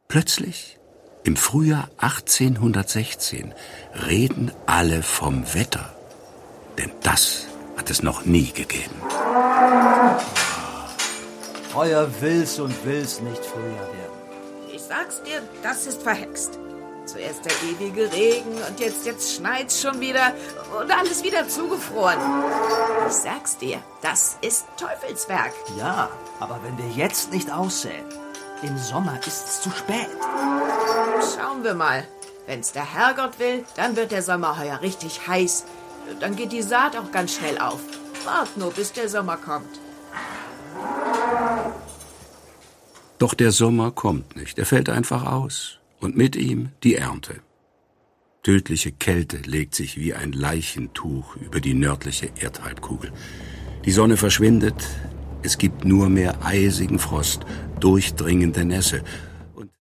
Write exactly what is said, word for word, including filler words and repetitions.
Plötzlich, im Frühjahr achtzehnhundertsechzehn, reden alle vom Wetter. Denn das hat es noch nie gegeben. Euer will's und will's nicht Frühjahr werden. Ich sag's dir, das ist verhext. Zuerst der ewige Regen und jetzt, jetzt schneit's schon wieder und alles wieder zugefroren. Ich sag's dir, das ist Teufelswerk. Ja, aber wenn wir jetzt nicht aussäen, im Sommer ist's zu spät. Schauen wir mal. Wenn's der Herrgott will, dann wird der Sommer heuer richtig heiß. Dann geht die Saat auch ganz schnell auf. Wart nur, bis der Sommer kommt. Doch der Sommer kommt nicht. Er fällt einfach aus. Und mit ihm die Ernte. Tödliche Kälte legt sich wie ein Leichentuch über die nördliche Erdhalbkugel. Die Sonne verschwindet. Es gibt nur mehr eisigen Frost, durchdringende Nässe